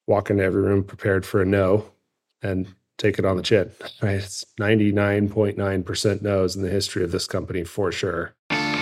walk into every room prepared for a no and take it on the chin. Right? It's 99.9% no's in the history of this company for sure.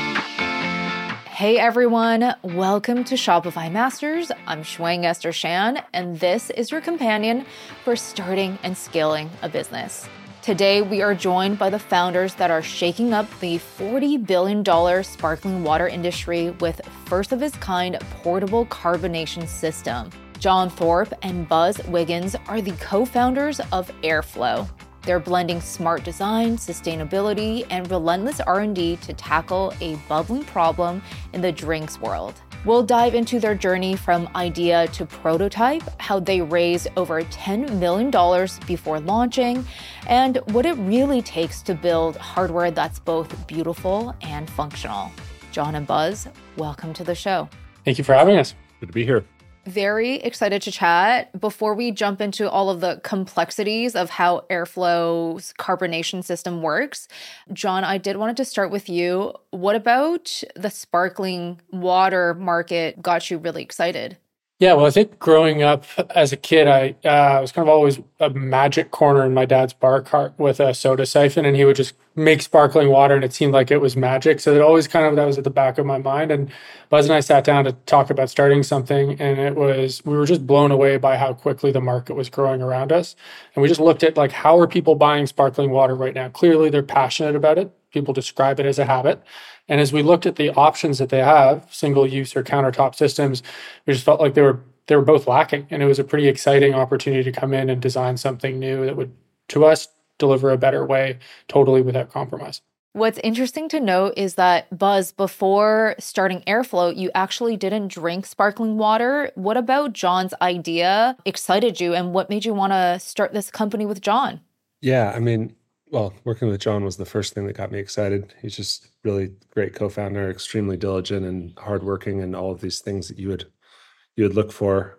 Hey everyone, welcome to Shopify Masters. I'm Shuang Esther Shan, and this is your companion for starting and scaling a business. Today, we are joined by the founders that are shaking up the $40 billion sparkling water industry with first-of-its-kind portable carbonation system. John Thorpe and Buzz Wiggins are the co-founders of Airflow. They're blending smart design, sustainability, and relentless R&D to tackle a bubbling problem in the drinks world. We'll dive into their journey from idea to prototype, how they raised over $10 million before launching, and what it really takes to build hardware that's both beautiful and functional. John and Buzz, welcome to the show. Thank you for having us. Good to be here. Very excited to chat. Before we jump into all of the complexities of how Airflow's carbonation system works, John, I did wanted to start with you. What about the sparkling water market got you really excited? Yeah, well, I think growing up as a kid, I was kind of always a magic corner in my dad's bar cart with a soda siphon, and he would just make sparkling water, and it seemed like it was magic. So that was at the back of my mind. And Buzz and I sat down to talk about starting something, and we were just blown away by how quickly the market was growing around us. And we just looked at like, how are people buying sparkling water right now? Clearly, they're passionate about it. People describe it as a habit. And as we looked at the options that they have, single use or countertop systems, we just felt like they were both lacking. And it was a pretty exciting opportunity to come in and design something new that would, to us, deliver a better way, totally without compromise. What's interesting to note is that, Buzz, before starting Airflow, you actually didn't drink sparkling water. What about John's idea excited you, and what made you want to start this company with John? Yeah, working with John was the first thing that got me excited. He's just really great co-founder, extremely diligent and hardworking, and all of these things that you would look for.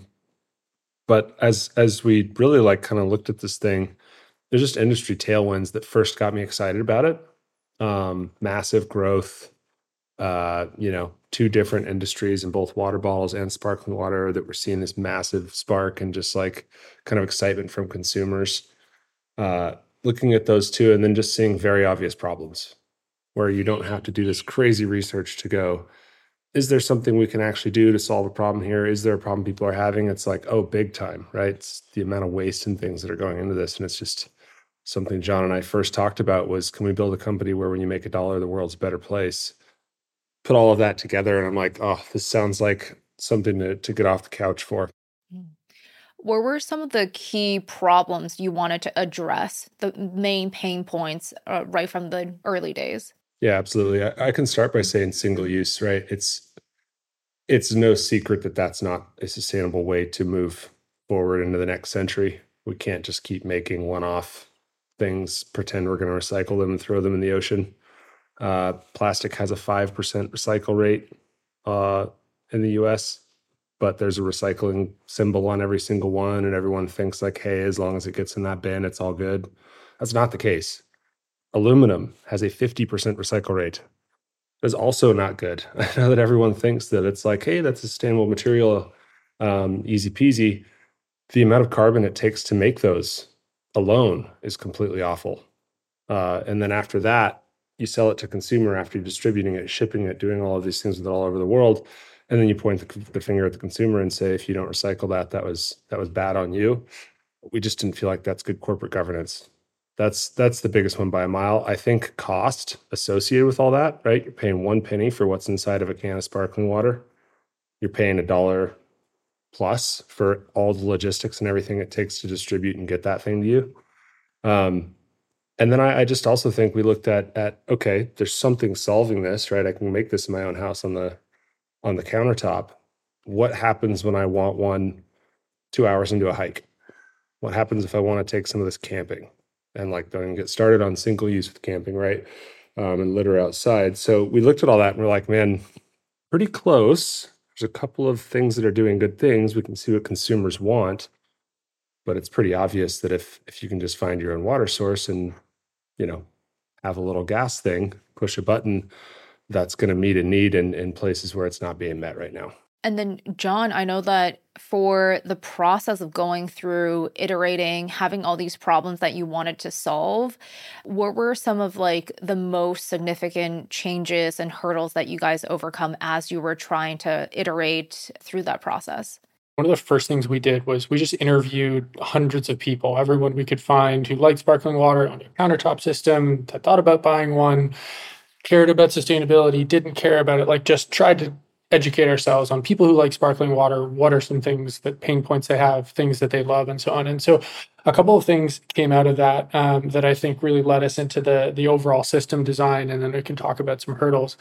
But as we really kind of looked at this thing, there's just industry tailwinds that first got me excited about it. Massive growth, two different industries in both water bottles and sparkling water that we're seeing this massive spark and just like kind of excitement from consumers. Looking at those two and then just seeing very obvious problems where you don't have to do this crazy research to go, is there something we can actually do to solve a problem here? Is there a problem people are having? It's like, oh, big time, right? It's the amount of waste and things that are going into this. And it's just something John and I first talked about was, can we build a company where when you make $1, the world's a better place? Put all of that together. And I'm like, oh, this sounds like something to get off the couch for. What were some of the key problems you wanted to address, the main pain points right from the early days? Yeah, absolutely. I can start by saying single use, right? It's no secret that that's not a sustainable way to move forward into the next century. We can't just keep making one-off things, pretend we're going to recycle them and throw them in the ocean. Plastic has a 5% recycle rate in the US, but there's a recycling symbol on every single one, and everyone thinks like, hey, as long as it gets in that bin, it's all good. That's not the case. Aluminum has a 50% recycle rate. That's also not good. I know that everyone thinks that it's like, hey, that's a sustainable material, easy peasy. The amount of carbon it takes to make those alone is completely awful. And then after that, you sell it to consumer after you're distributing it, shipping it, doing all of these things with it all over the world. And then you point the finger at the consumer and say, if you don't recycle that, that was bad on you. We just didn't feel like that's good corporate governance. That's the biggest one by a mile. I think cost associated with all that, right? You're paying 1 penny for what's inside of a can of sparkling water. You're paying $1 plus for all the logistics and everything it takes to distribute and get that thing to you. And then I just also think we looked at okay, there's something solving this, right? I can make this in my own house on the countertop. What happens when I want one 2 hours into a hike? What happens if I want to take some of this camping? And like don't get started on single use with camping, right? And litter outside. So we looked at all that and we're like, man, pretty close. There's a couple of things that are doing good things. We can see what consumers want, but it's pretty obvious that if you can just find your own water source and, have a little gas thing, push a button, that's going to meet a need in places where it's not being met right now. And then, John, I know that for the process of going through, iterating, having all these problems that you wanted to solve, what were some of like the most significant changes and hurdles that you guys overcome as you were trying to iterate through that process? One of the first things we did was we just interviewed hundreds of people, everyone we could find who liked sparkling water on a countertop system, that thought about buying one, cared about sustainability, didn't care about it, like just tried to educate ourselves on people who like sparkling water. What are some things that pain points they have, things that they love, and so on. And so a couple of things came out of that that I think really led us into the overall system design. And then we can talk about some hurdles.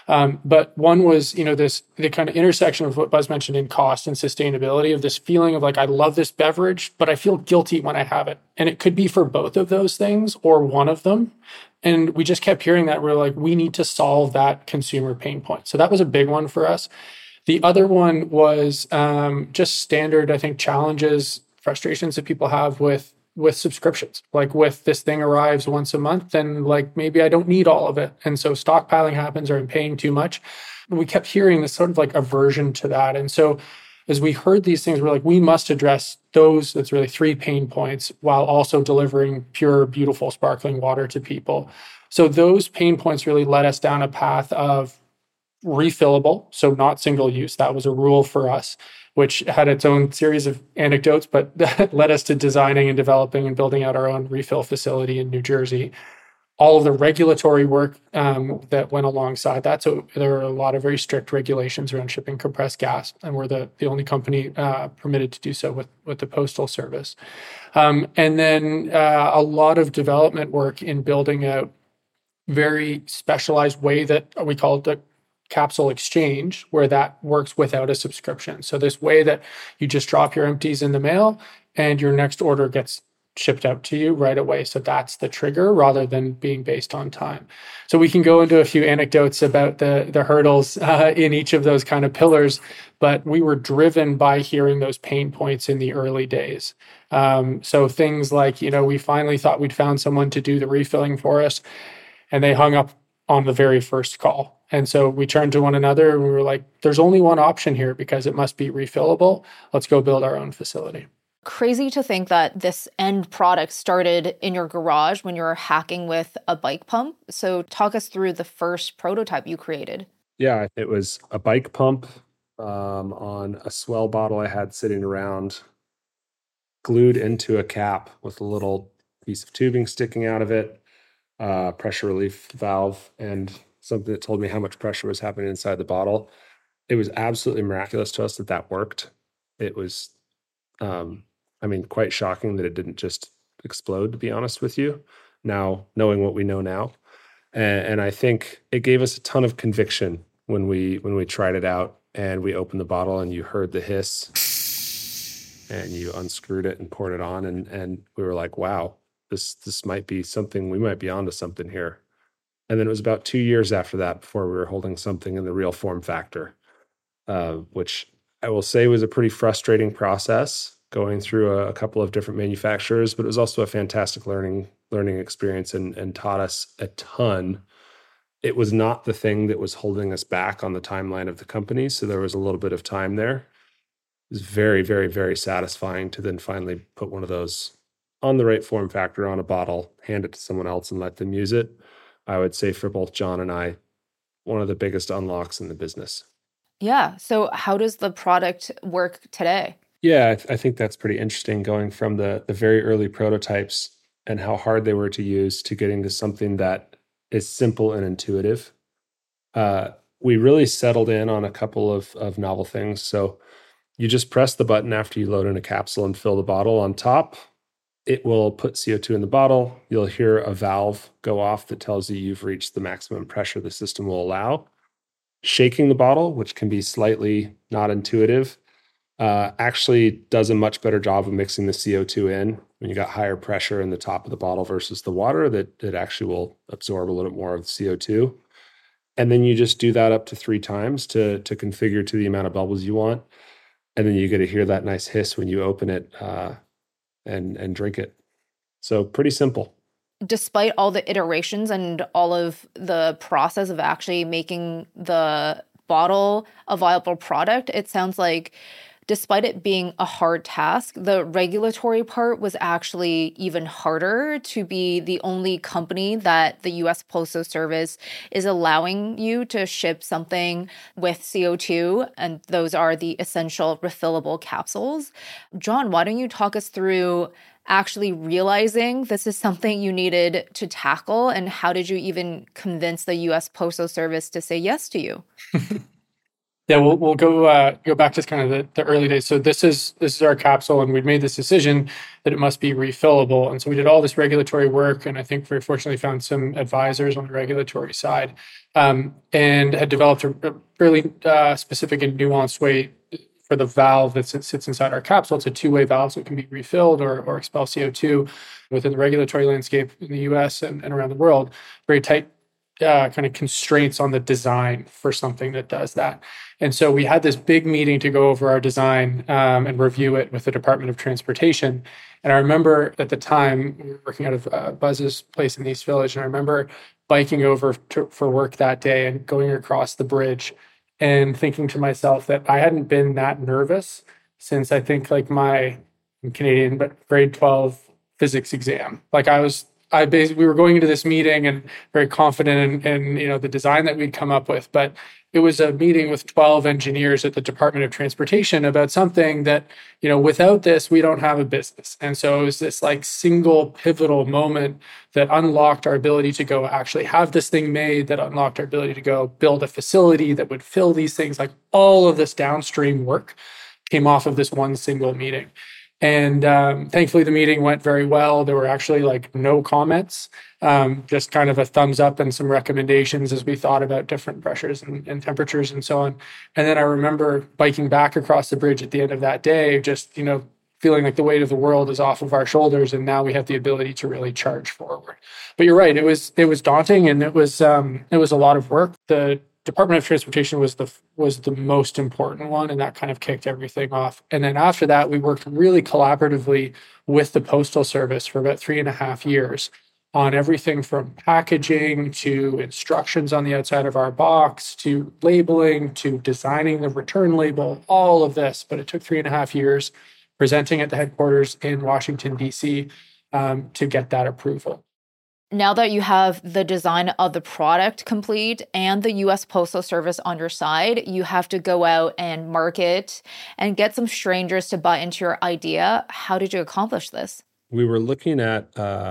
But one was, the kind of intersection of what Buzz mentioned in cost and sustainability, of this feeling of like, I love this beverage, but I feel guilty when I have it. And it could be for both of those things or one of them. And we just kept hearing that. We're like, we need to solve that consumer pain point. So that was a big one for us. The other one was just standard, I think, challenges, frustrations that people have with subscriptions. Like, with this thing arrives once a month, and like maybe I don't need all of it. And so stockpiling happens, or I'm paying too much. We kept hearing this sort of like aversion to that. And so as we heard these things, we're like, we must address those. That's really three pain points, while also delivering pure, beautiful, sparkling water to people. So those pain points really led us down a path of refillable, so not single use. That was a rule for us, which had its own series of anecdotes, but that led us to designing and developing and building out our own refill facility in New Jersey. All of the regulatory work that went alongside that. So there are a lot of very strict regulations around shipping compressed gas, and we're the only company permitted to do so with the Postal Service. And then a lot of development work in building out very specialized way that we call it the capsule exchange, where that works without a subscription. So this way that you just drop your empties in the mail and your next order gets shipped out to you right away. So that's the trigger, rather than being based on time. So we can go into a few anecdotes about the hurdles in each of those kind of pillars, but we were driven by hearing those pain points in the early days. So things like, we finally thought we'd found someone to do the refilling for us, and they hung up on the very first call. And so we turned to one another and we were like, there's only one option here, because it must be refillable. Let's go build our own facility. Crazy to think that this end product started in your garage when you were hacking with a bike pump. So talk us through the first prototype you created. Yeah, it was a bike pump on a Swell bottle I had sitting around, glued into a cap with a little piece of tubing sticking out of it, pressure relief valve, and something that told me how much pressure was happening inside the bottle. It was absolutely miraculous to us that worked. It was, quite shocking that it didn't just explode, to be honest with you, now knowing what we know now. And I think it gave us a ton of conviction when we tried it out and we opened the bottle and you heard the hiss and you unscrewed it and poured it on, and we were like, wow, this might be something, we might be onto something here. And then it was about 2 years after that before we were holding something in the real form factor, which I will say was a pretty frustrating process, going through a couple of different manufacturers, but it was also a fantastic learning experience and taught us a ton. It was not the thing that was holding us back on the timeline of the company, so there was a little bit of time there. It was very, very, very satisfying to then finally put one of those on the right form factor on a bottle, hand it to someone else and let them use it. I would say for both John and I, one of the biggest unlocks in the business. Yeah. So how does the product work today? Yeah, I think that's pretty interesting, going from the very early prototypes and how hard they were to use to getting to something that is simple and intuitive. We really settled in on a couple of novel things. So you just press the button after you load in a capsule and fill the bottle. On top, it will put CO2 in the bottle. You'll hear a valve go off that tells you you've reached the maximum pressure the system will allow. Shaking the bottle, which can be slightly not intuitive, actually does a much better job of mixing the CO2 in. When you got higher pressure in the top of the bottle versus the water, that it actually will absorb a little bit more of the CO2. And then you just do that up to 3 times to configure to the amount of bubbles you want. And then you get to hear that nice hiss when you open it and drink it. So pretty simple. Despite all the iterations and all of the process of actually making the bottle a viable product, it sounds like despite it being a hard task, the regulatory part was actually even harder to be the only company that the US Postal Service is allowing you to ship something with CO2, and those are the essential refillable capsules. John, why don't you talk us through actually realizing this is something you needed to tackle, and how did you even convince the US Postal Service to say yes to you? Yeah, we'll go back to kind of the early days. So this is our capsule, and we'd made this decision that it must be refillable. And so we did all this regulatory work, and I think very fortunately found some advisors on the regulatory side, and had developed a fairly specific and nuanced way for the valve that sits inside our capsule. It's a two-way valve, so it can be refilled or expel CO2 within the regulatory landscape in the US and around the world. Very tight kind of constraints on the design for something that does that. And so we had this big meeting to go over our design and review it with the Department of Transportation. And I remember at the time, we were working out of Buzz's place in East Village, and I remember biking over for work that day and going across the bridge and thinking to myself that I hadn't been that nervous since I think like I'm Canadian, but grade 12 physics exam. Like we were going into this meeting and very confident in the design that we'd come up with, but it was a meeting with 12 engineers at the Department of Transportation about something that, without this, we don't have a business. And so it was this like single pivotal moment that unlocked our ability to go actually have this thing made, that unlocked our ability to go build a facility that would fill these things. Like all of this downstream work came off of this one single meeting. And thankfully, the meeting went very well. There were actually like no comments, just kind of a thumbs up and some recommendations as we thought about different pressures and temperatures and so on. And then I remember biking back across the bridge at the end of that day, just, feeling like the weight of the world is off of our shoulders. And now we have the ability to really charge forward. But you're right. It was daunting, and it was a lot of work. The Department of Transportation was the most important one, and that kind of kicked everything off. And then after that, we worked really collaboratively with the Postal Service for about 3.5 years on everything from packaging to instructions on the outside of our box to labeling to designing the return label, all of this. But it took 3.5 years presenting at the headquarters in Washington, D.C. To get that approval. Now that you have the design of the product complete and the US Postal Service on your side, you have to go out and market and get some strangers to buy into your idea. How did you accomplish this? We were looking at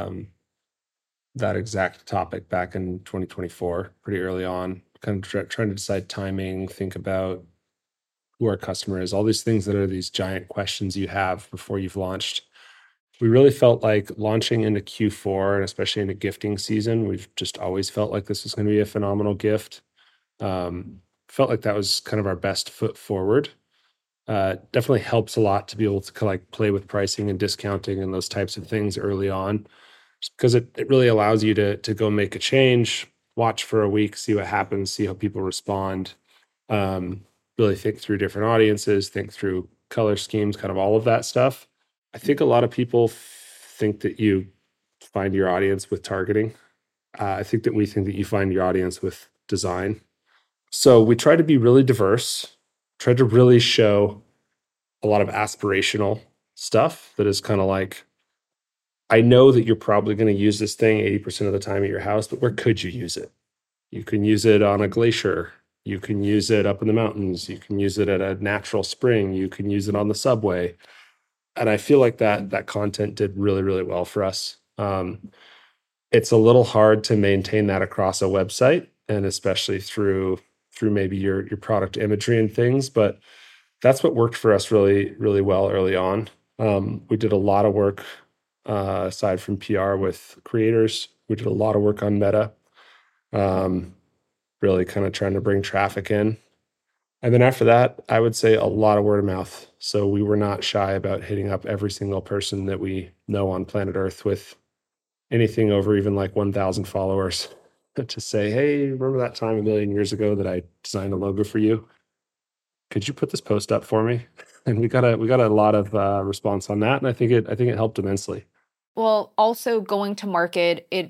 that exact topic back in 2024, pretty early on, kind of trying to decide timing, think about who our customer is, all these things that are these giant questions you have before you've launched. We really felt like launching into Q4 and especially into gifting season, we've just always felt like this was going to be a phenomenal gift. Felt like that was kind of our best foot forward. Definitely helps a lot to be able to like play with pricing and discounting and those types of things early on, just because it really allows you to go make a change, watch for a week, see what happens, see how people respond, really think through different audiences, think through color schemes, kind of all of that stuff. I think a lot of people think that you find your audience with targeting. I think that we think that you find your audience with design. So we try to be really diverse, try to really show a lot of aspirational stuff that is kind of like, I know that you're probably going to use this thing 80% of the time at your house, but where could you use it? You can use it on a glacier. You can use it up in the mountains. You can use it at a natural spring. You can use it on the subway. And I feel like that content did really, really well for us. It's a little hard to maintain that across a website, and especially through maybe your product imagery and things. But that's what worked for us really, really well early on. We did a lot of work aside from PR with creators. We did a lot of work on Meta, really kind of trying to bring traffic in. And then after that, I would say a lot of word of mouth. So we were not shy about hitting up every single person that we know on planet Earth with anything over even like 1,000 followers to say, hey, remember that time a million years ago that I designed a logo for you? Could you put this post up for me? And we got a lot of response on that. And I think it helped immensely. Well, also going to market, it's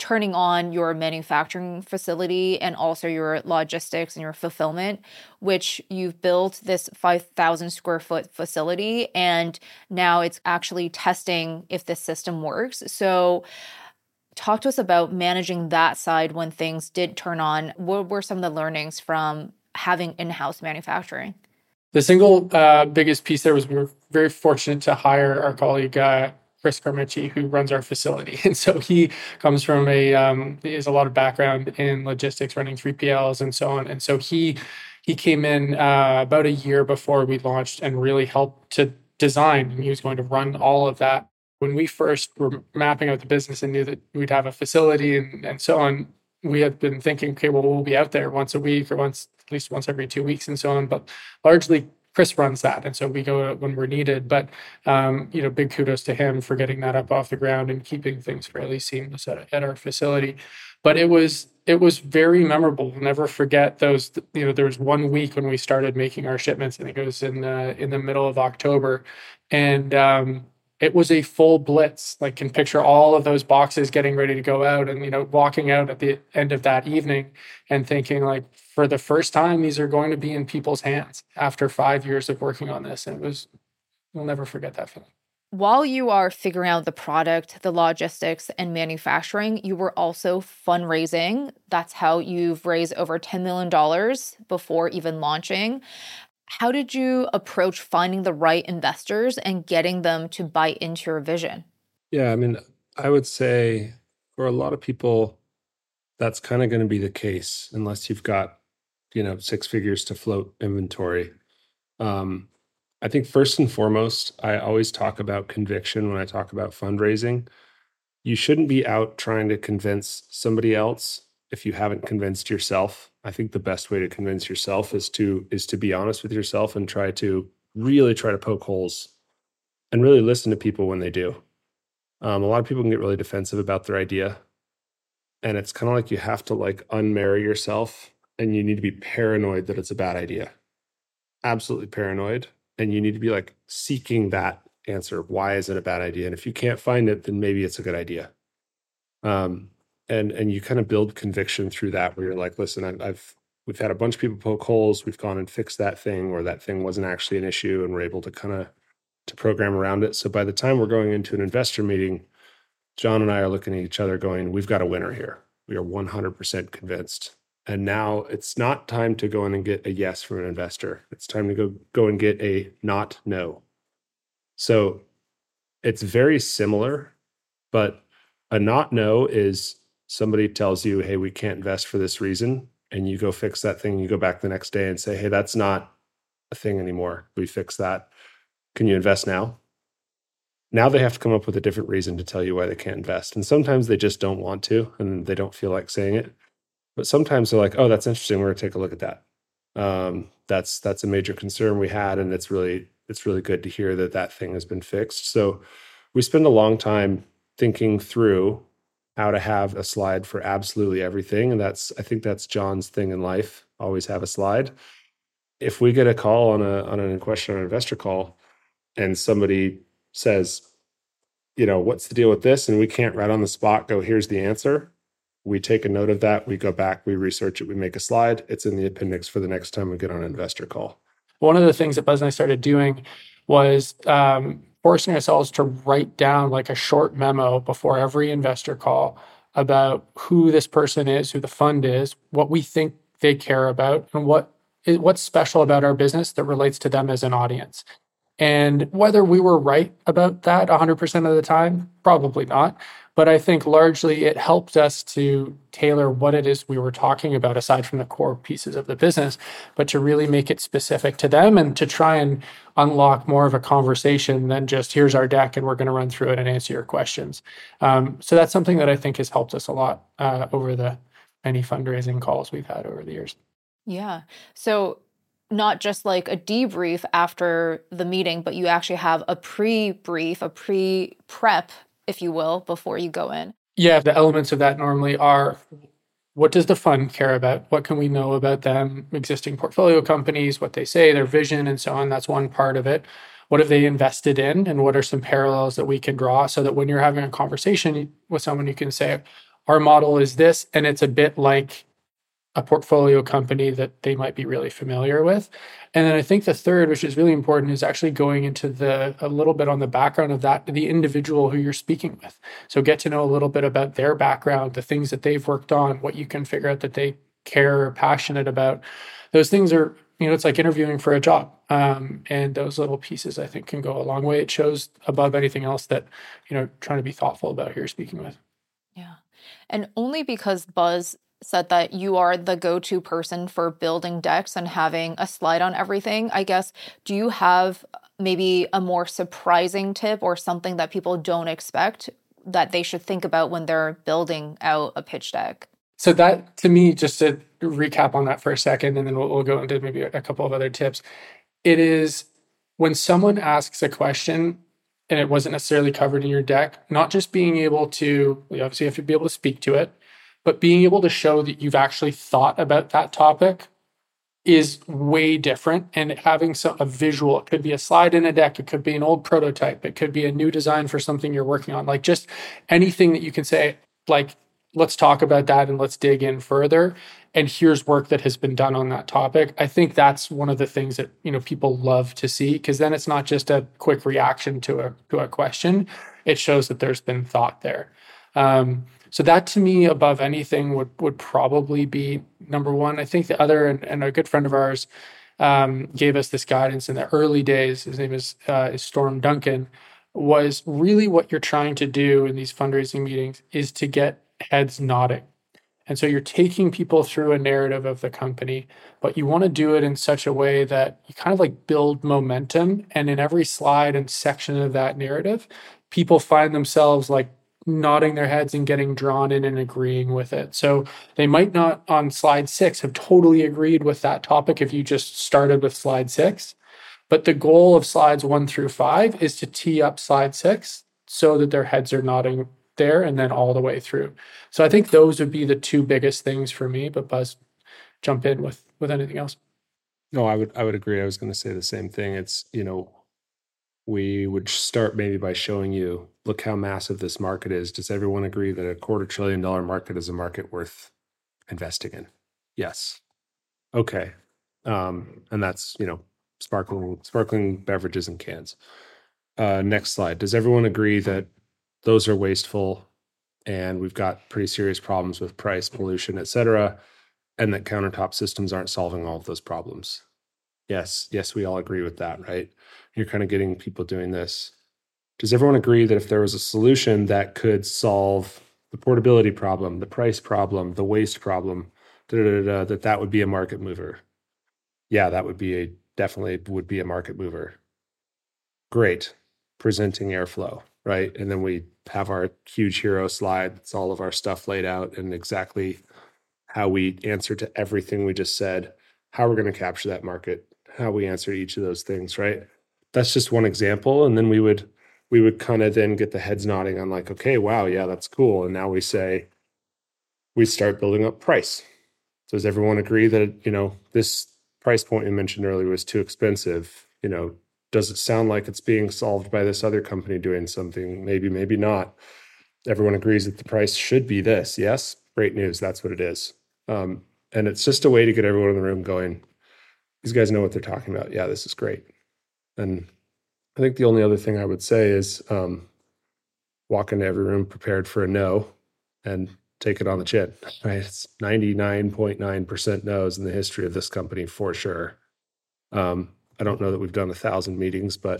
turning on your manufacturing facility and also your logistics and your fulfillment, which you've built this 5,000 square foot facility, and now it's actually testing if this system works. So talk to us about managing that side when things did turn on. What were some of the learnings from having in-house manufacturing? The single biggest piece there was we were very fortunate to hire our colleague, Chris Carmichi, who runs our facility. And so he comes from he has a lot of background in logistics, running 3PLs and so on. And so he came in about a year before we launched and really helped to design, and he was going to run all of that. When we first were mapping out the business and knew that we'd have a facility and so on, we had been thinking, okay, well, we'll be out there once a week or at least once every 2 weeks and so on. But largely Chris runs that. And so we go when we're needed. But, big kudos to him for getting that up off the ground and keeping things fairly seamless at our facility. But it was very memorable. I'll never forget those, there was 1 week when we started making our shipments. I think it was in the middle of October. And it was a full blitz. Like, can picture all of those boxes getting ready to go out and, walking out at the end of that evening and thinking, like, for the first time, these are going to be in people's hands after 5 years of working on this. And we'll never forget that feeling. While you are figuring out the product, the logistics, and manufacturing, you were also fundraising. That's how you've raised over $10 million before even launching. How did you approach finding the right investors and getting them to buy into your vision? Yeah, I mean, I would say for a lot of people, that's kind of going to be the case unless you've got, 6 figures to float inventory. I think first and foremost, I always talk about conviction when I talk about fundraising. You shouldn't be out trying to convince somebody else if you haven't convinced yourself. I think the best way to convince yourself is to be honest with yourself and really try to poke holes and really listen to people when they do. A lot of people can get really defensive about their idea. And it's kind of like you have to unmarry yourself, and you need to be paranoid that it's a bad idea. Absolutely paranoid. And you need to be seeking that answer. Why is it a bad idea? And if you can't find it, then maybe it's a good idea. And you kind of build conviction through that, where you're like, listen, we've had a bunch of people poke holes. We've gone and fixed that thing, or that thing wasn't actually an issue, and we're able to to program around it. So by the time we're going into an investor meeting, John and I are looking at each other going, we've got a winner here. We are 100% convinced. And now it's not time to go in and get a yes from an investor. It's time to go and get a not no. So it's very similar, but a not no is somebody tells you, hey, we can't invest for this reason. And you go fix that thing. You go back the next day and say, hey, that's not a thing anymore. We fixed that. Can you invest now? Now they have to come up with a different reason to tell you why they can't invest. And sometimes they just don't want to, and they don't feel like saying it. But sometimes they're like, oh, that's interesting. We're going to take a look at that. That's a major concern we had. And it's really good to hear that thing has been fixed. So we spend a long time thinking through how to have a slide for absolutely everything. And I think that's John's thing in life. Always have a slide. If we get a call on a question on an investor call, and somebody says, what's the deal with this? And we can't right on the spot go, here's the answer. We take a note of that. We go back, we research it, we make a slide. It's in the appendix for the next time we get on an investor call. One of the things that Buzz and I started doing was forcing ourselves to write down a short memo before every investor call about who this person is, who the fund is, what we think they care about, and what's special about our business that relates to them as an audience. And whether we were right about that 100% of the time, probably not. But I think largely it helped us to tailor what it is we were talking about, aside from the core pieces of the business, but to really make it specific to them and to try and unlock more of a conversation than just, here's our deck and we're going to run through it and answer your questions. So that's something that I think has helped us a lot over the many fundraising calls we've had over the years. Yeah. So not just a debrief after the meeting, but you actually have a pre-brief, a pre-prep, if you will, before you go in. Yeah, the elements of that normally are, what does the fund care about? What can we know about them, existing portfolio companies, what they say, their vision, and so on? That's one part of it. What have they invested in, and what are some parallels that we can draw so that when you're having a conversation with someone, you can say, our model is this, and it's a bit like a portfolio company that they might be really familiar with. And then I think the third, which is really important, is actually going into a little bit on the background of that, the individual who you're speaking with. So get to know a little bit about their background, the things that they've worked on, what you can figure out that they care or passionate about. Those things are, it's like interviewing for a job. And those little pieces, I think, can go a long way. It shows above anything else that, trying to be thoughtful about who you're speaking with. Yeah. And only because Buzz said that you are the go-to person for building decks and having a slide on everything, I guess, do you have maybe a more surprising tip or something that people don't expect that they should think about when they're building out a pitch deck? So that, to me, just to recap on that for a second, and then we'll go into maybe a couple of other tips. It is when someone asks a question and it wasn't necessarily covered in your deck, not just being able to, obviously you have to be able to speak to it, but being able to show that you've actually thought about that topic is way different. And having a visual, it could be a slide in a deck, it could be an old prototype, it could be a new design for something you're working on, like just anything that you can say, like, let's talk about that and let's dig in further. And here's work that has been done on that topic. I think that's one of the things that, people love to see, because then it's not just a quick reaction to a question. It shows that there's been thought there. So that, to me, above anything, would probably be number one. I think the other, and a good friend of ours gave us this guidance in the early days. His name is Storm Duncan. Was really what you're trying to do in these fundraising meetings is to get heads nodding. And so you're taking people through a narrative of the company, but you want to do it in such a way that you kind of like build momentum. And in every slide and section of that narrative, people find themselves like nodding their heads and getting drawn in and agreeing with it. So they might not on slide 6 have totally agreed with that topic if you just started with slide 6. But the goal of slides 1 through 5 is to tee up slide 6 so that their heads are nodding there and then all the way through. So I think those would be the two biggest things for me, but Buzz, jump in with anything else. No, I would agree. I was going to say the same thing. It's, we would start maybe by showing you, look how massive this market is. Does everyone agree that a $250 billion market is a market worth investing in? Yes. Okay. And that's, sparkling beverages and cans. Next slide. Does everyone agree that those are wasteful and we've got pretty serious problems with price, pollution, et cetera, and that countertop systems aren't solving all of those problems? Yes, we all agree with that, right? You're kind of getting people doing this. Does everyone agree that if there was a solution that could solve the portability problem, the price problem, the waste problem, that would be a market mover? Yeah, that would be definitely would be a market mover. Great. Presenting airflow, right? And then we have our huge hero slide. It's all of our stuff laid out and exactly how we answer to everything we just said, how we're going to capture that market, how we answer each of those things, right? That's just one example. And then we would kind of then get the heads nodding on like, okay, wow, yeah, that's cool. And now we start building up price. So does everyone agree that, this price point we mentioned earlier was too expensive? Does it sound like it's being solved by this other company doing something? Maybe, maybe not. Everyone agrees that the price should be this. Yes, great news. That's what it is. And it's just a way to get everyone in the room going, these guys know what they're talking about. Yeah, this is great. And I think the only other thing I would say is walk into every room prepared for a no and take it on the chin. Right? It's 99.9% no's in the history of this company for sure. I don't know that we've done 1,000 meetings, but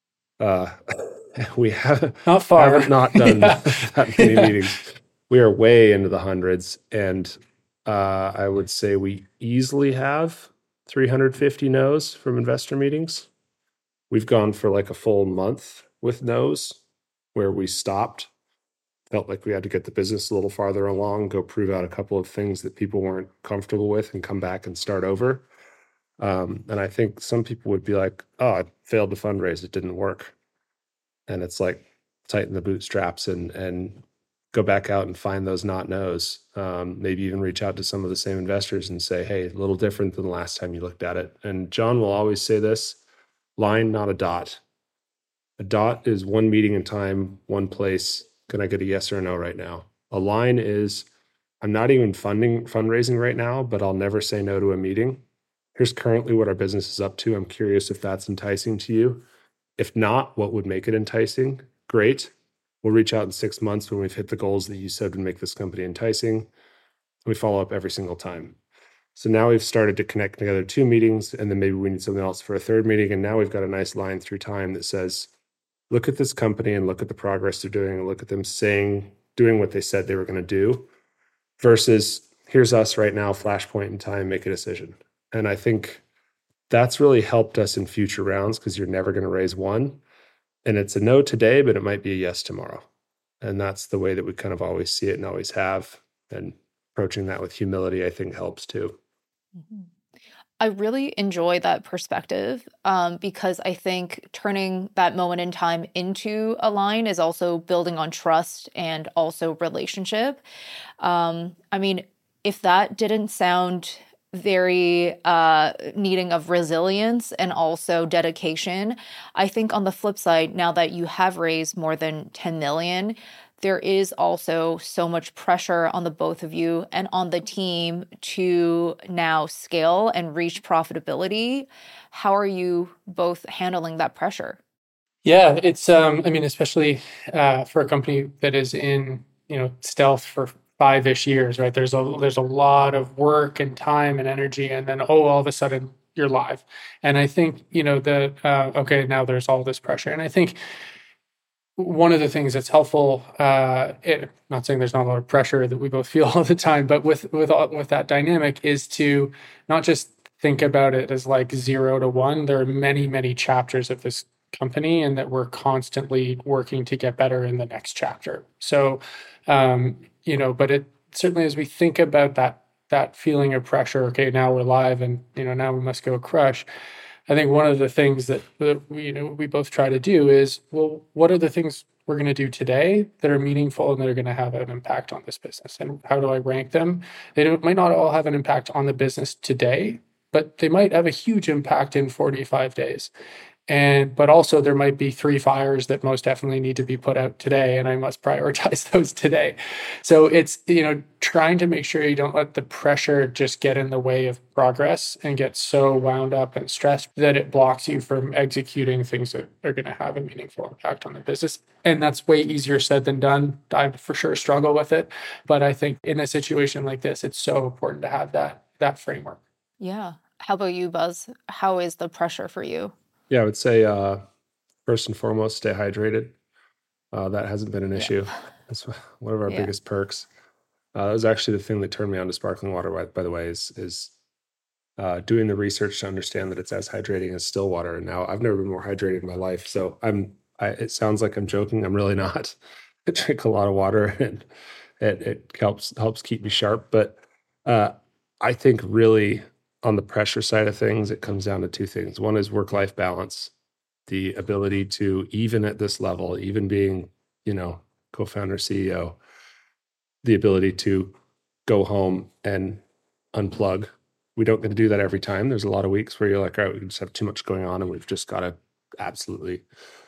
we haven't not done that many meetings. We are way into the hundreds, and I would say we easily have 350 no's from investor meetings. We've gone for like a full month with no's where we stopped, felt like we had to get the business a little farther along, go prove out a couple of things that people weren't comfortable with and come back and start over. And I think some people would be like, oh, I failed to fundraise. It didn't work. And it's like, tighten the bootstraps and go back out and find those not knows. Maybe even reach out to some of the same investors and say, hey, a little different than the last time you looked at it. And John will always say this, line, not a dot. A dot is one meeting in time, one place. Can I get a yes or a no right now? Align is, I'm not even fundraising right now, but I'll never say no to a meeting. Here's currently what our business is up to. I'm curious if that's enticing to you. If not, what would make it enticing? Great. We'll reach out in 6 months when we've hit the goals that you said would make this company enticing. We follow up every single time. So now we've started to connect together 2 meetings, and then maybe we need something else for a 3rd meeting. And now we've got a nice line through time that says, look at this company and look at the progress they're doing and look at them doing what they said they were going to do, versus here's us right now, flashpoint in time, make a decision. And I think that's really helped us in future rounds, because you're never going to raise one. And it's a no today, but it might be a yes tomorrow. And that's the way that we kind of always see it and always have. And approaching that with humility, I think, helps too. Mm-hmm. I really enjoy that perspective, because I think turning that moment in time into Align is also building on trust and also relationship. I mean, if that didn't sound very needing of resilience and also dedication, I think on the flip side, now that you have raised more than 10 million, there is also so much pressure on the both of you and on the team to now scale and reach profitability. How are you both handling that pressure? Yeah, it's I mean, especially for a company that is in, stealth for 5-ish years, right? There's a lot of work and time and energy, and then all of a sudden you're live. And I think okay, now there's all this pressure, and I think one of the things that's helpful, not saying there's not a lot of pressure that we both feel all the time, but with that dynamic, is to not just think about it as like 0 to 1. There are many, many chapters of this company, and that we're constantly working to get better in the next chapter. So, but it certainly, as we think about that feeling of pressure, okay, now we're live, and now we must go crush. I think one of the things that we both try to do is, well, what are the things we're going to do today that are meaningful and that are going to have an impact on this business, and how do I rank them? They might not all have an impact on the business today, but they might have a huge impact in 45 days. But also there might be 3 fires that most definitely need to be put out today, and I must prioritize those today. So it's, trying to make sure you don't let the pressure just get in the way of progress and get so wound up and stressed that it blocks you from executing things that are going to have a meaningful impact on the business. And that's way easier said than done. I for sure struggle with it, but I think in a situation like this, it's so important to have that framework. Yeah. How about you, Buzz? How is the pressure for you? Yeah, I would say first and foremost, stay hydrated. That hasn't been an issue. That's one of our biggest perks. That was actually the thing that turned me on to sparkling water, by the way, is doing the research to understand that it's as hydrating as still water. And now I've never been more hydrated in my life. So it sounds like I'm joking. I'm really not. I drink a lot of water, and it helps keep me sharp. But I think really, on the pressure side of things, it comes down to 2 things. One is work-life balance, the ability to, even at this level, even being, co-founder, CEO, the ability to go home and unplug. We don't get to do that every time. There's a lot of weeks where you're like, all right, we just have too much going on, and we've just got to absolutely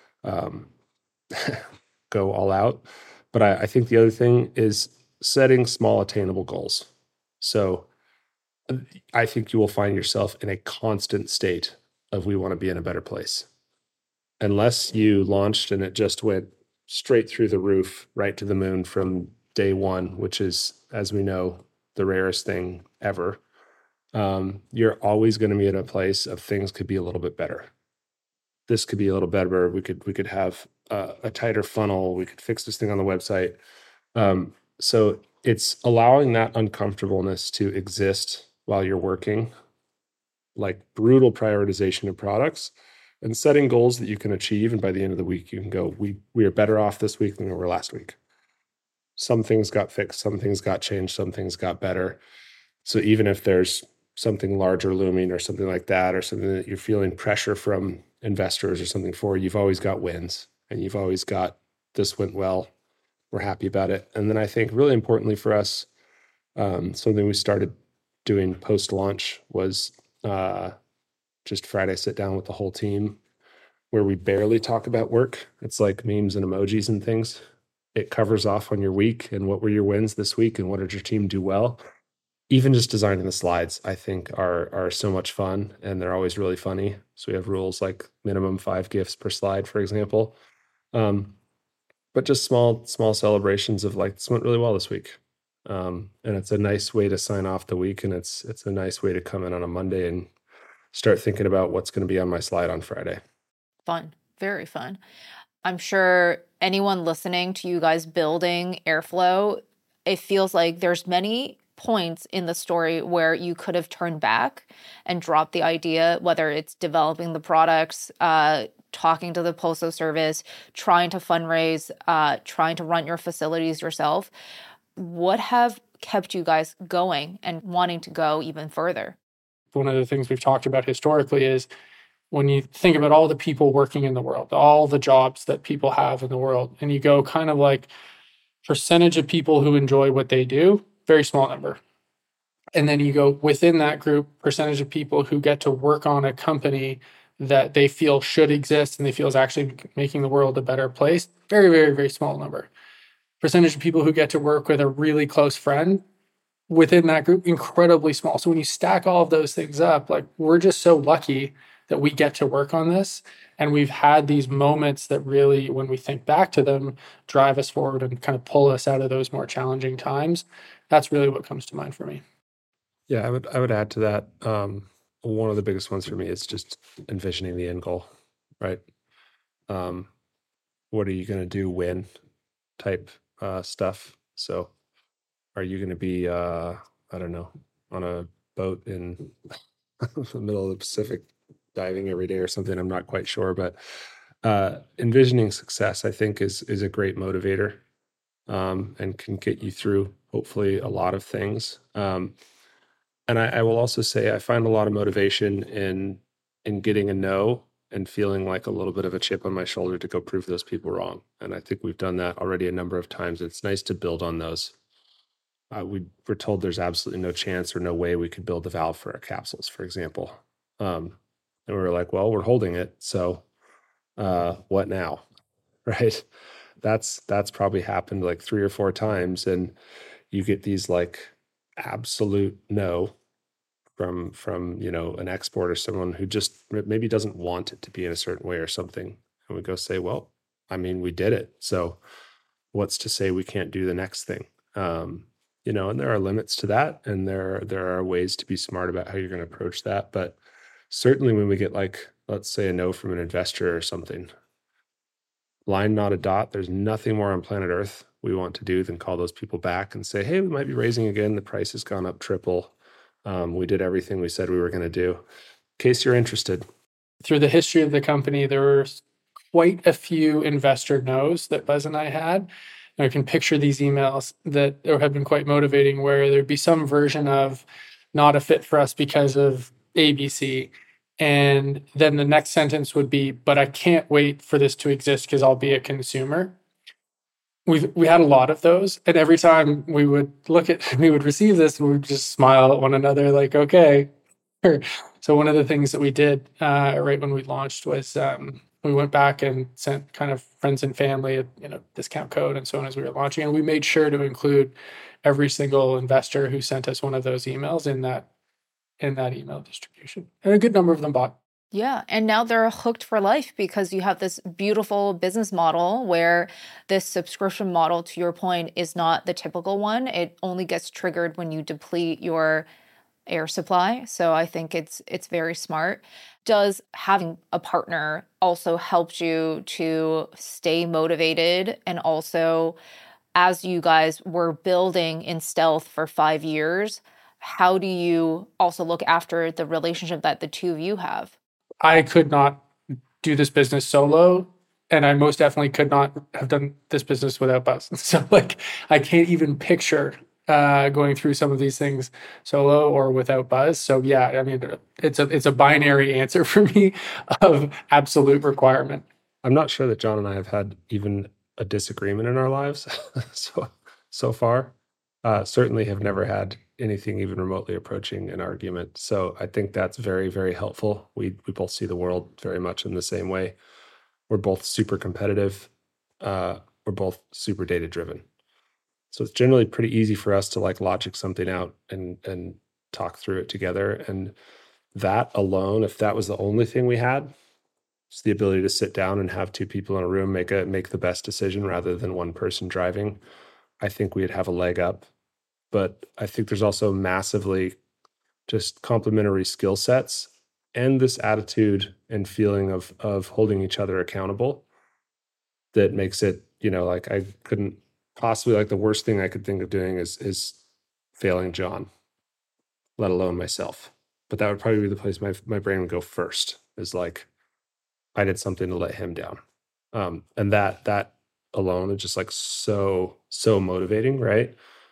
go all out. But I think the other thing is setting small, attainable goals. So I think you will find yourself in a constant state of, we want to be in a better place. Unless you launched and it just went straight through the roof, right to the moon from day one, which is, as we know, the rarest thing ever, you're always going to be in a place of things could be a little bit better. This could be a little better. We could have a tighter funnel. We could fix this thing on the website. So it's allowing that uncomfortableness to exist while you're working, like brutal prioritization of products, and setting goals that you can achieve. And by the end of the week, you can go, we are better off this week than we were last week. Some things got fixed, some things got changed, some things got better. So even if there's something larger looming or something like that, or something that you're feeling pressure from investors or something for, you've always got wins, and you've always got, this went well, we're happy about it. And then I think really importantly for us, something we started doing post-launch was just Friday sit down with the whole team, where we barely talk about work. It's like memes and emojis and things. it covers off on your week and what were your wins this week and what did your team do well. Even just designing the slides, I think are so much fun, and they're always really funny. So we have rules like minimum 5 gifts per slide, for example. But just small celebrations of like, this went really well this week. And it's a nice way to sign off the week, and it's a nice way to come in on a Monday and start thinking about what's going to be on my slide on Friday. Fun, very fun. I'm sure anyone listening to you guys building Airflow, it feels like there's many points in the story where you could have turned back and dropped the idea, whether it's developing the products, talking to the postal service, trying to fundraise, trying to run your facilities yourself. What have kept you guys going and wanting to go even further? One of the things we've talked about historically is when you think about all the people working in the world, all the jobs that people have in the world, and you go kind of like percentage of people who enjoy what they do, very small number. And then you go within that group, percentage of people who get to work on a company that they feel should exist and they feel is actually making the world a better place, very, very, very small number. Percentage of people who get to work with a really close friend within that group, incredibly small. So when you stack all of those things up, like we're just so lucky that we get to work on this. And we've had these moments that really, when we think back to them, drive us forward and kind of pull us out of those more challenging times. That's really what comes to mind for me. Yeah, I would add to that. One of the biggest ones for me is just envisioning the end goal, right? What are you going to do when type stuff. So are you going to be, I don't know, on a boat in the middle of the Pacific diving every day or something? I'm not quite sure, but envisioning success, I think, is a great motivator and can get you through, hopefully, a lot of things. And I will also say I find a lot of motivation in getting a no and feeling like a little bit of a chip on my shoulder to go prove those people wrong. And I think we've done that already a number of times. It's nice to build on those. We were told there's absolutely no chance or no way we could build the valve for our capsules, for example. And we were like, well, we're holding it. So what now? Right? That's probably happened like 3 or 4 times. And you get these like absolute no from an export or someone who just maybe doesn't want it to be in a certain way or something. And we go say, well, I mean, we did it. So what's to say we can't do the next thing? And there are limits to that. And there are ways to be smart about how you're going to approach that. But certainly when we get like, let's say a no from an investor or something, line, not a dot, there's nothing more on planet Earth we want to do than call those people back and say, hey, we might be raising again. The price has gone up triple. We did everything we said we were going to do. In case you're interested. Through the history of the company, there were quite a few investor no's that Buzz and I had. And I can picture these emails that have been quite motivating, where there'd be some version of not a fit for us because of ABC. And then the next sentence would be, but I can't wait for this to exist because I'll be a consumer. We had a lot of those, and every time we would receive this, and we would just smile at one another, like, okay. So one of the things that we did right when we launched was we went back and sent kind of friends and family a discount code and so on as we were launching, and we made sure to include every single investor who sent us one of those emails in that email distribution, and a good number of them bought. Yeah. And now they're hooked for life because you have this beautiful business model where this subscription model, to your point, is not the typical one. It only gets triggered when you deplete your air supply. So I think it's very smart. Does having a partner also help you to stay motivated? And also, as you guys were building in stealth for 5 years, how do you also look after the relationship that the two of you have? I could not do this business solo, and I most definitely could not have done this business without Buzz. So I can't even picture going through some of these things solo or without Buzz. So yeah, I mean, it's a binary answer for me of absolute requirement. I'm not sure that John and I have had even a disagreement in our lives so far. Certainly have never had anything even remotely approaching an argument. So I think that's very, very helpful. We both see the world very much in the same way. We're both super competitive. we're both super data driven. So it's generally pretty easy for us to like logic something out and talk through it together. And that alone, if that was the only thing we had, it's the ability to sit down and have two people in a room make the best decision rather than one person driving. I think we'd have a leg up. But I think there's also massively just complementary skill sets and this attitude and feeling of holding each other accountable that makes it, like I couldn't possibly, like the worst thing I could think of doing is failing John, let alone myself. But that would probably be the place my brain would go first, is like, I did something to let him down. And that alone is just like so motivating, right?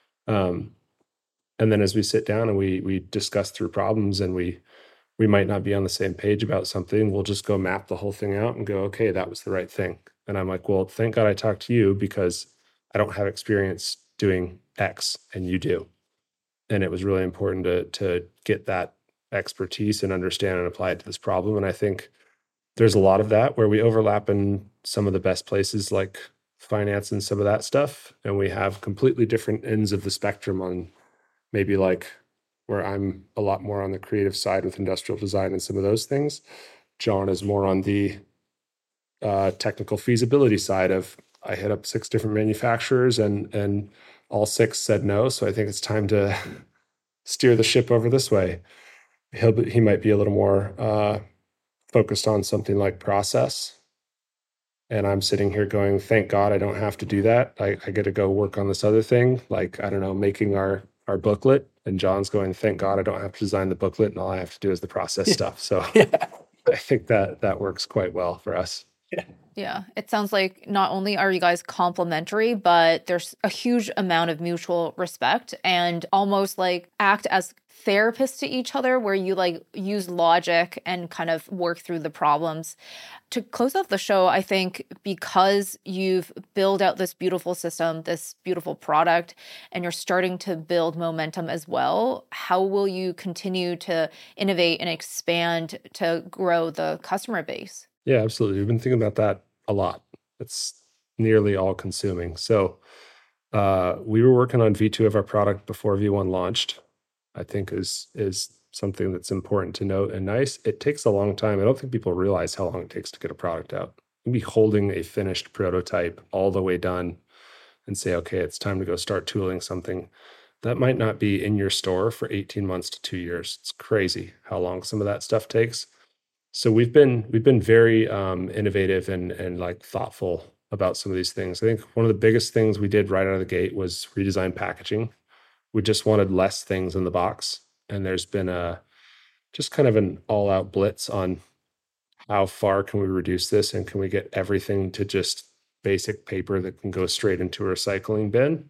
And then as we sit down and we discuss through problems, and we might not be on the same page about something, we'll just go map the whole thing out and go, okay, that was the right thing. And I'm like, well, thank God I talked to you, because I don't have experience doing X and you do. And it was really important to get that expertise and understand and apply it to this problem. And I think there's a lot of that where we overlap in some of the best places, like finance and some of that stuff. And we have completely different ends of the spectrum on maybe like where I'm a lot more on the creative side with industrial design and some of those things. John is more on the technical feasibility side of, I hit up 6 different manufacturers and all 6 said no. So I think it's time to steer the ship over this way. He might be a little more focused on something like process. And I'm sitting here going, thank God I don't have to do that. I get to go work on this other thing, like, I don't know, making our booklet. And John's going, thank God I don't have to design the booklet, and all I have to do is the process stuff. So I think that works quite well for us. Yeah. It sounds like not only are you guys complementary, but there's a huge amount of mutual respect and almost like act as therapists to each other, where you like use logic and kind of work through the problems. To close off the show, I think because you've built out this beautiful system, this beautiful product, and you're starting to build momentum as well, how will you continue to innovate and expand to grow the customer base? Yeah, absolutely. We've been thinking about that a lot. It's nearly all consuming. So we were working on V2 of our product before V1 launched. I think is something that's important to note and nice. It takes a long time. I don't think people realize how long it takes to get a product out. You'd be holding a finished prototype all the way done and say, okay, it's time to go start tooling something. That might not be in your store for 18 months to 2 years. It's crazy how long some of that stuff takes. So we've been very innovative and like thoughtful about some of these things. I think one of the biggest things we did right out of the gate was redesign packaging. We just wanted less things in the box. And there's been just kind of an all-out blitz on how far can we reduce this, and can we get everything to just basic paper that can go straight into a recycling bin.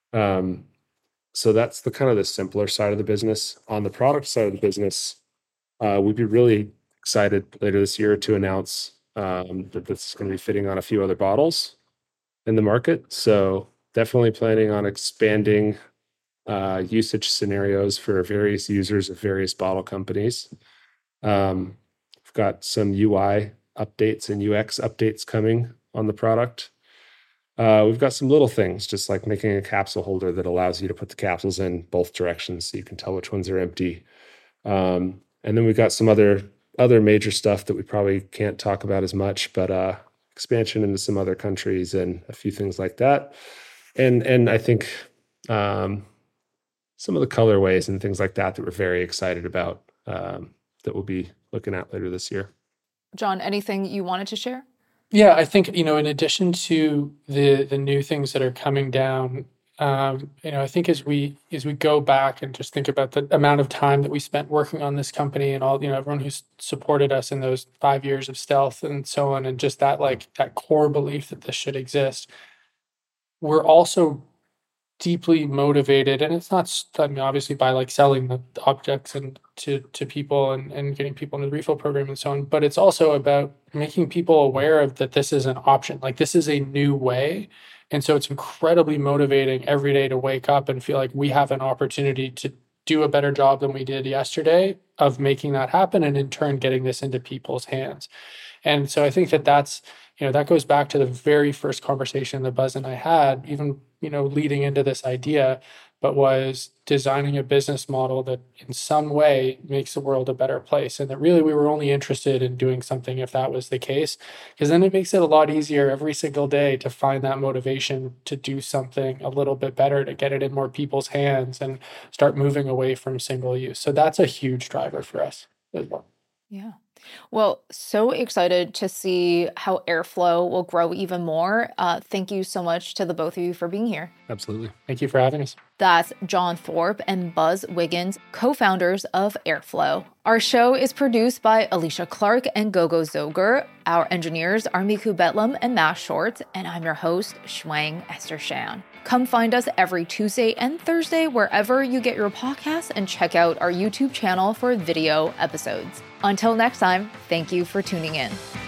So that's the kind of the simpler side of the business. On the product side of the business, we'd be really excited later this year to announce that this is going to be fitting on a few other bottles in the market. So definitely planning on expanding usage scenarios for various users of various bottle companies. We've got some UI updates and UX updates coming on the product. We've got some little things, just like making a capsule holder that allows you to put the capsules in both directions so you can tell which ones are empty. And then we've got some other major stuff that we probably can't talk about as much, but expansion into some other countries and a few things like that. And I think some of the colorways and things like that we're very excited about that we'll be looking at later this year. John, anything you wanted to share? Yeah, I think, in addition to the new things that are coming down, I think as we go back and just think about the amount of time that we spent working on this company and all, everyone who's supported us in those 5 years of stealth and so on, and just that core belief that this should exist, we're also deeply motivated, and it's not, obviously by like selling the objects and to people and getting people into the refill program and so on, but it's also about making people aware of that this is an option, like this is a new way. And so it's incredibly motivating every day to wake up and feel like we have an opportunity to do a better job than we did yesterday of making that happen, and in turn getting this into people's hands. And so I think that's That goes back to the very first conversation that Buzz and I had, even, leading into this idea, but was designing a business model that in some way makes the world a better place. And that really we were only interested in doing something if that was the case, because then it makes it a lot easier every single day to find that motivation to do something a little bit better, to get it in more people's hands and start moving away from single use. So that's a huge driver for us as well. Yeah. Well, so excited to see how Airflow will grow even more. Thank you so much to the both of you for being here. Absolutely. Thank you for having us. That's John Thorpe and Buzz Wiggins, co-founders of Airflow. Our show is produced by Alicia Clark and Gogo Zoger. Our engineers are Miku Betlam and Mash Short, and I'm your host, Shuang Esther Shan. Come find us every Tuesday and Thursday wherever you get your podcasts, and check out our YouTube channel for video episodes. Until next time, thank you for tuning in.